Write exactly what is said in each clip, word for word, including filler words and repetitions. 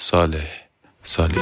صالح صالح.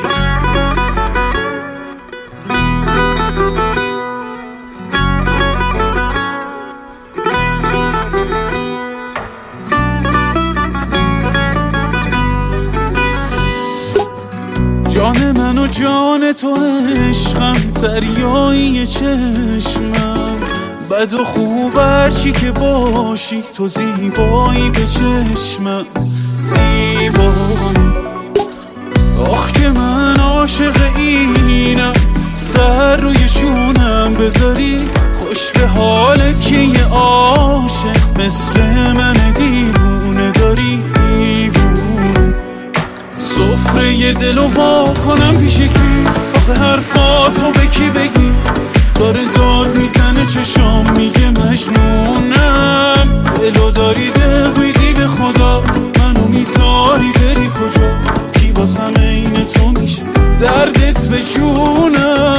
جان من و جان تو عشقم، دریایی چشمم، بد و خوب هرچی که باشی تو زیبایی به چشمم، زیبایی. آخ که من عاشق اینم، سر روی شونم بذاری، خوش به حالت که یه عاشق مثل من دیوونه داری، دیوونه. سفره یه دل و وا کنم پیش کی؟ آخه حرفاتو به کی بگی؟ داره داد میزنه چشام میگه مجنونم. دلو داری دق میدی به خدا، منو میذاری بری کجا؟ کی واسم عین تو میشه دردت به جونم.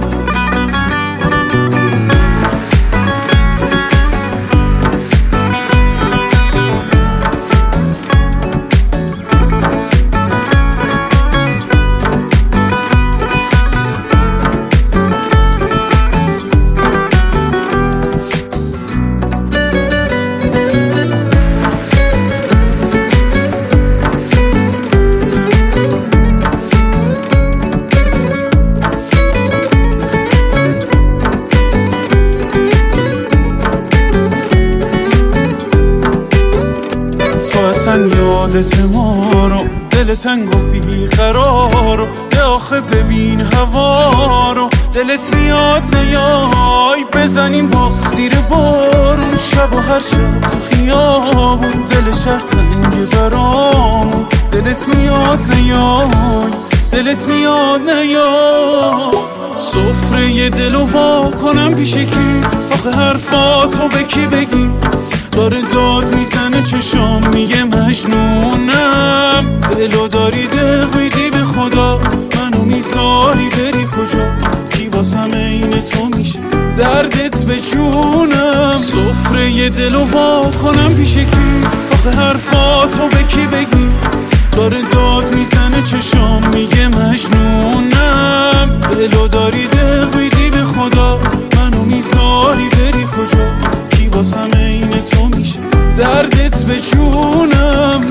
اصلا یادت ما رو، دل تنگ و بیقرار رو، ده آخه ببین هوا رو، دلت میاد نیای بزنیم با زیر بارون، شب و هر شب تو خیابون، دل شهر تنگ برامون، دلت میاد نیای، دلت میاد نیای. سفره یه دل و وا کنم پیش کی؟ آخه حرفاتو به کی بگی؟ داره داد میزنه چشام میگه مجنونم. دلو داری دق میدی به خدا، منو میذاری بری کجا؟ کی واسم عین تو میشه دردت به جونم. سفره یه دل و وا کنم پیش کی؟ آخه حرفاتو به کی بگی؟ داره داد میزنه چشام میگه مجنونم. دلو داری دق میدی به خدا، منو میذاری بری کجا؟ کی واسم عین تو میشه دردت به جونم.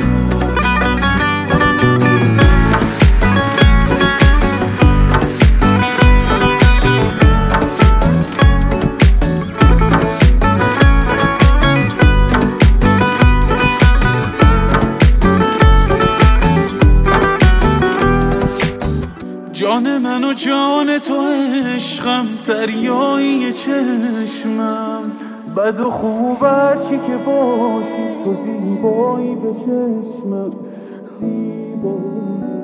جان من و جان تو عشقم، دریایی چشمم، بد و خوب هرچی که باشی تو زیبایی به چشمم، زیبایی.